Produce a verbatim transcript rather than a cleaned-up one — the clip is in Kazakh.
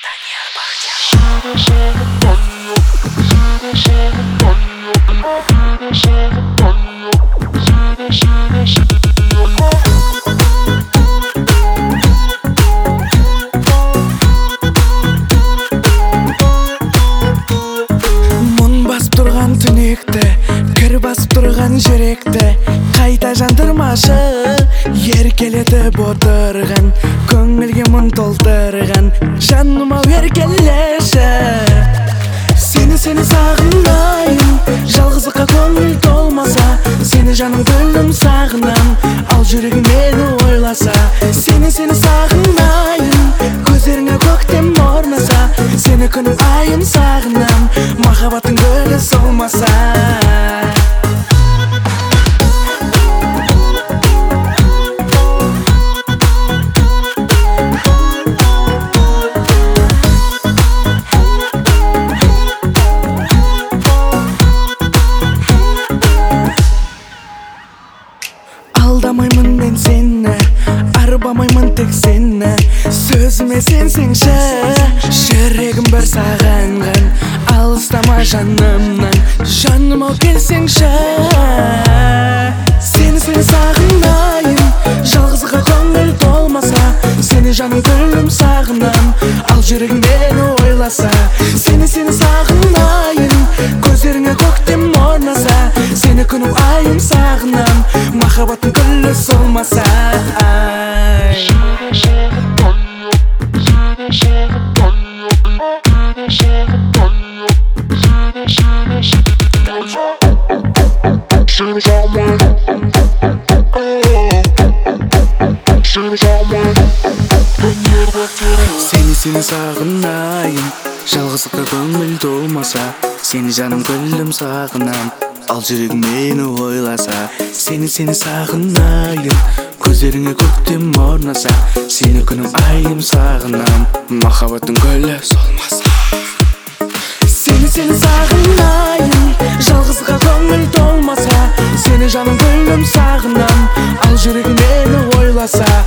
Мұң басып тұрған түнекті, кір басып тұрған жүректі қайта жандырмашы, еркелетіп отырған, көңілге мұң толтырған жаныма еркелеші. Сені сені сағынайын, жалғыздыққа көңіл толмаса, сені жаным гүлім сағынам, ал жүрегім мені ойласа. Сені сені сағынайын, көздеріңе көктем орнаса, сені күнім айым сағынам, махаббаттың гүлі солмаса. Алдамаймын мен сені, арбамаймын тек сені, сөзіме сенсеңші, жүрегім бір сағынған, алыстама жанымнан, жаным ау келсеңші. Сені сені сағынайын, жалғыздыққа көңіл толмаса, сені жаным гүлім сағынам, ал жүрегім мені ойласа. Сені сені сағынайын, көздеріңе көктем орнаса, сені күнім айым сағынам, махаббаттың гүлі солмаса. Сені сені сағынайын, жалғыздыққа көңіл толмаса, сені жаным гүлім сағынам, ал жүрегім мені ойласа. Сені сені сағынайын, көздеріңе көктем орнаса, сені күнім айым сағынам, махаббаттың гүлі солмаса. Сені сені сағынайын, жалғыздыққа көңіл толмаса, сені жаным гүлім сағынам, ал жүрегім мені ойласа.